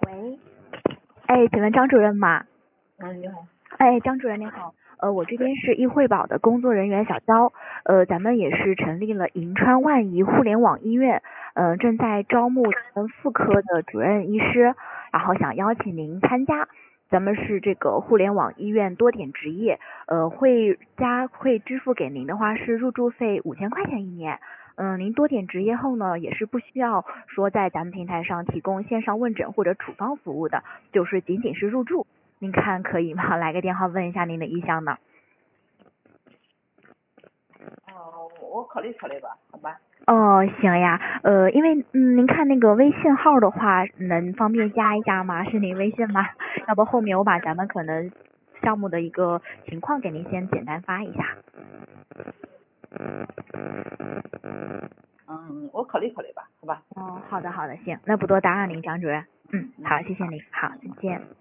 喂，请问张主任吗？ 你好。 张主任您好，我这边是易惠宝的工作人员小娇，咱们也是成立了银川万怡互联网医院，正在招募咱们妇科的主任医师，然后想邀请您参加。咱们是这个互联网医院多点执业，会支付给您的话是入住费5000块钱一年。您多点执业后呢，也是不需要说在咱们平台上提供线上问诊或者处方服务的，就是仅仅是入住。您看可以吗？来个电话问一下您的意向呢。 我考虑考虑吧，好吧。 行呀，因为您看那个微信号的话，能方便加一下吗？是您微信吗？要不后面我把咱们可能项目的一个情况给您先简单发一下。 我考虑考虑吧，好吧。 好的，行，那不多打扰您，张主任。好，谢谢您，好，再见。